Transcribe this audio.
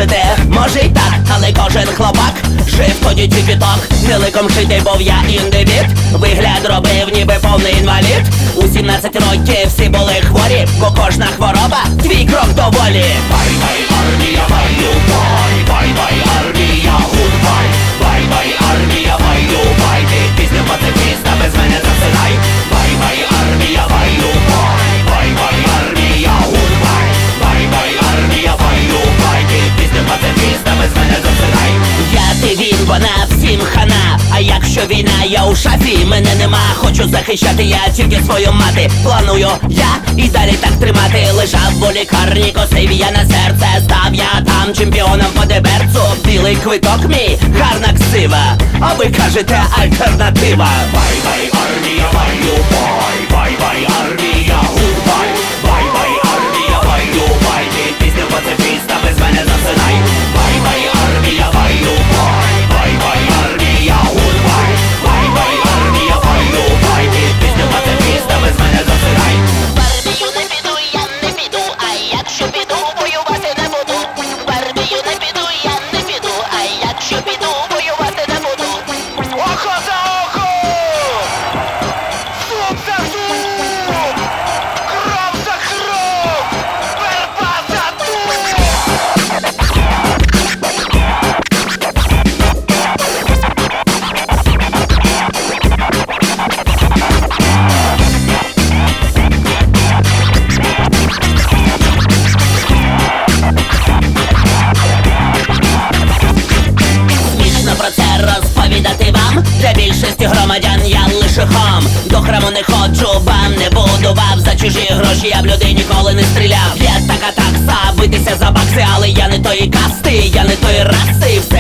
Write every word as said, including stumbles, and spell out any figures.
скажете, може й так, але кожен хлопак жив тоді тільки так. Не ликом шитий був я індивід, вигляд робив ніби повний інвалід. У сімнадцять років всі були хворі, бо кожна хвороба твій крок до волі. Бай-бай, армія, бай-ю-бай, бай-бай, армія, гудбай. Бай-бай, армія, бай-ю-бай, ти пісню пацифіста без мене засинай. Бай-бай, армія, бай-ю-бай, бай-бай, армія, гудбай. Бай-бай, армія, бай-ю-бай, ти пісню пацифіста без мене засинай. Я, ти, він, вона, всім хана. А якщо війна, я у шафі, мене нема. Хочу захищати я тільки свою мати. Планую я і далі так тримати. Лежав у лікарні, косив я на серце. Став я там чемпіоном по деберцу. Білий квиток мій, гарна ксива. А ви кажете, альтернатива. Бай-бай, армія, бай-ю-бай. Бай-бай, армія, гудбай. Бай-бай, армія, бай-ю-бай. Ти пісню пацифіста без мене засинай. Бай-бай, армія, бай-ю-бай. Бай-бай, армія, гудбай. Бай-бай, армія, бай-ю-бай. Ти пісню пацифіста без мене засинай. В армію не піду, я не піду, а якщо піду, воювати не буду. В армію не піду, я не піду, а якщо піду, воювати не буду. Око за око! Зуб за зуб! Кров за кров! Верба за дуб! Смішно про це розповідати вам. Для більшості громадян я лише хам. До храму не ходжу, бам не будував. За чужі гроші я в людей ніколи не стріляв. Є така такса, битися за бакси, але я не тої касти, я не тої раси.